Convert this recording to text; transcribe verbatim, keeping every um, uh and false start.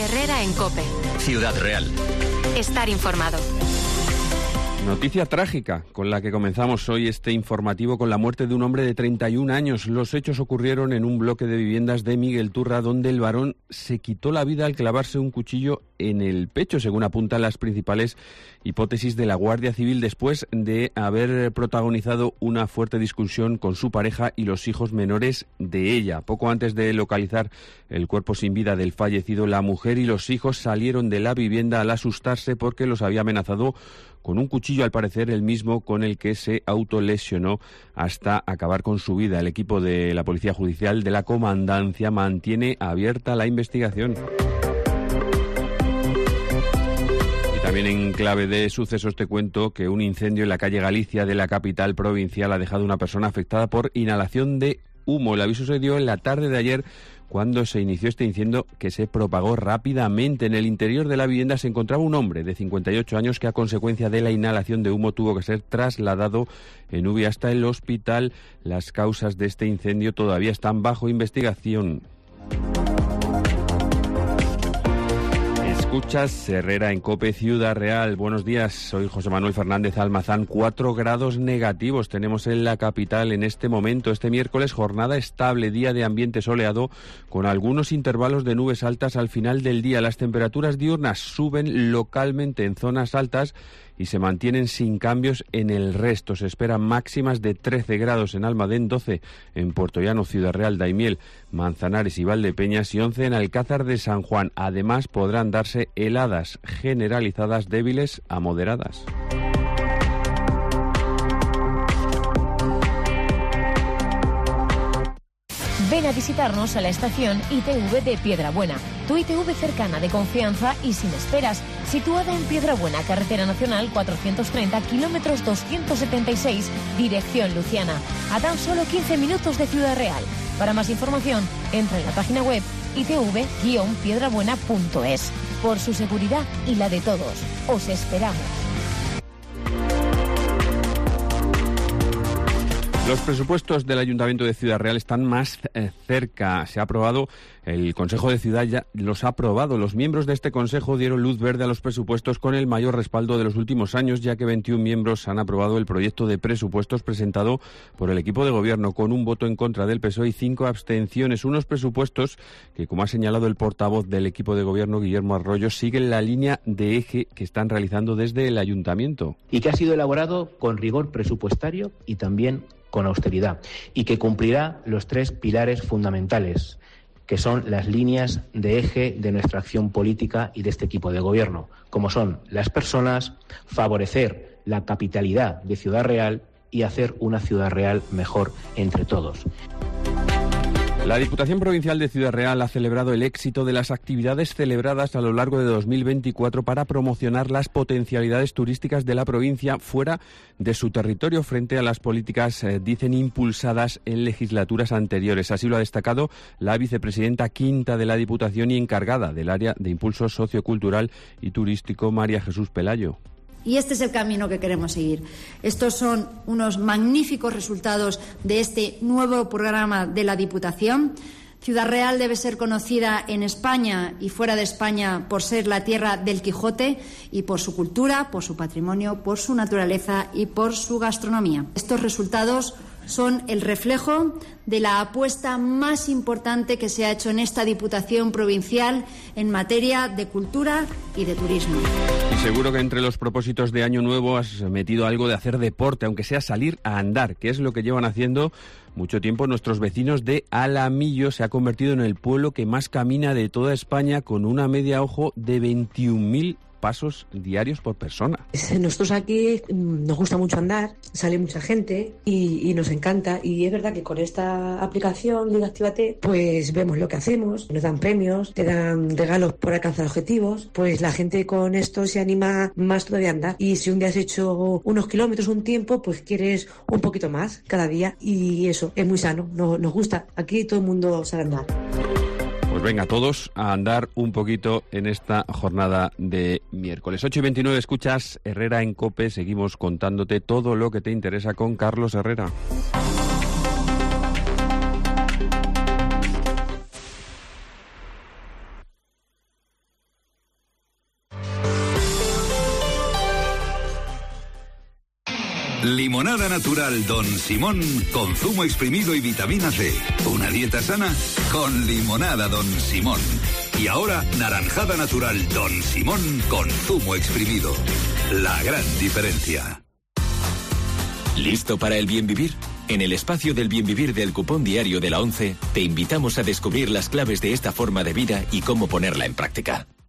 Herrera en COPE. Ciudad Real. Estar informado. Noticia trágica con la que comenzamos hoy este informativo, con la muerte de un hombre de treinta y un años. Los hechos ocurrieron en un bloque de viviendas de Miguel Turra, donde el varón se quitó la vida al clavarse un cuchillo en el pecho, según apuntan las principales hipótesis de la Guardia Civil, después de haber protagonizado una fuerte discusión con su pareja y los hijos menores de ella. Poco antes de localizar el cuerpo sin vida del fallecido, la mujer y los hijos salieron de la vivienda al asustarse porque los había amenazado con un cuchillo, al parecer el mismo con el que se autolesionó hasta acabar con su vida. El equipo de la Policía Judicial de la Comandancia mantiene abierta la investigación. Y también en clave de sucesos te cuento que un incendio en la calle Galicia de la capital provincial ha dejado a una persona afectada por inhalación de humo. El aviso se dio en la tarde de ayer, cuando se inició este incendio que se propagó rápidamente. En el interior de la vivienda se encontraba un hombre de cincuenta y ocho años que, a consecuencia de la inhalación de humo, tuvo que ser trasladado en U B I hasta el hospital. Las causas de este incendio todavía están bajo investigación. Escuchas Herrera en COPE, Ciudad Real. Buenos días, soy José Manuel Fernández Almazán. Cuatro grados negativos tenemos en la capital en este momento. Este miércoles, jornada estable, día de ambiente soleado, con algunos intervalos de nubes altas al final del día. Las temperaturas diurnas suben localmente en zonas altas y se mantienen sin cambios en el resto. Se esperan máximas de trece grados en Almadén, doce en Puertollano, Ciudad Real, Daimiel, Manzanares y Valdepeñas y once en Alcázar de San Juan. Además, podrán darse heladas generalizadas débiles a moderadas. Ven a visitarnos a la estación I T V de Piedrabuena, tu I T V cercana, de confianza y sin esperas, situada en Piedrabuena, carretera nacional cuatrocientos treinta, kilómetros doscientos setenta y seis, dirección Luciana, a tan solo quince minutos de Ciudad Real. Para más información, entra en la página web i t v guion piedrabuena punto es. Por su seguridad y la de todos, os esperamos. Los presupuestos del Ayuntamiento de Ciudad Real están más eh, cerca. Se ha aprobado, el Consejo de Ciudad ya los ha aprobado. Los miembros de este Consejo dieron luz verde a los presupuestos con el mayor respaldo de los últimos años, ya que veintiún miembros han aprobado el proyecto de presupuestos presentado por el equipo de gobierno, con un voto en contra del P S O E y cinco abstenciones. Unos presupuestos que, como ha señalado el portavoz del equipo de gobierno, Guillermo Arroyo, siguen la línea de eje que están realizando desde el Ayuntamiento. Y que ha sido elaborado con rigor presupuestario y también con austeridad, y que cumplirá los tres pilares fundamentales, que son las líneas de eje de nuestra acción política y de este equipo de gobierno, como son las personas, favorecer la capitalidad de Ciudad Real y hacer una Ciudad Real mejor entre todos. La Diputación Provincial de Ciudad Real ha celebrado el éxito de las actividades celebradas a lo largo de dos mil veinticuatro para promocionar las potencialidades turísticas de la provincia fuera de su territorio, frente a las políticas, eh, dicen, impulsadas en legislaturas anteriores. Así lo ha destacado la vicepresidenta quinta de la Diputación y encargada del área de impulso sociocultural y turístico, María Jesús Pelayo. Y este es el camino que queremos seguir. Estos son unos magníficos resultados de este nuevo programa de la Diputación. Ciudad Real debe ser conocida en España y fuera de España por ser la tierra del Quijote y por su cultura, por su patrimonio, por su naturaleza y por su gastronomía. Estos resultados son el reflejo de la apuesta más importante que se ha hecho en esta Diputación Provincial en materia de cultura y de turismo. Y seguro que entre los propósitos de Año Nuevo has metido algo de hacer deporte, aunque sea salir a andar, que es lo que llevan haciendo mucho tiempo nuestros vecinos de Alamillo. Se ha convertido en el pueblo que más camina de toda España, con una media, ojo, de veintiún mil pasos diarios por persona. Nosotros aquí nos gusta mucho andar, sale mucha gente y, y nos encanta, y es verdad que con esta aplicación Liga Actívate pues vemos lo que hacemos, nos dan premios, te dan regalos por alcanzar objetivos, pues la gente con esto se anima más todavía a andar, y si un día has hecho unos kilómetros, un tiempo, pues quieres un poquito más cada día, y eso es muy sano, nos, nos gusta, aquí todo el mundo sabe andar. Pues venga, todos a andar un poquito en esta jornada de miércoles. ocho y veintinueve, escuchas Herrera en COPE. Seguimos contándote todo lo que te interesa con Carlos Herrera. Limonada natural Don Simón con zumo exprimido y vitamina C. Una dieta sana con limonada Don Simón. Y ahora naranjada natural Don Simón con zumo exprimido. La gran diferencia. ¿Listo para el bien vivir? En el espacio del bien vivir del cupón diario de la ONCE, te invitamos a descubrir las claves de esta forma de vida y cómo ponerla en práctica.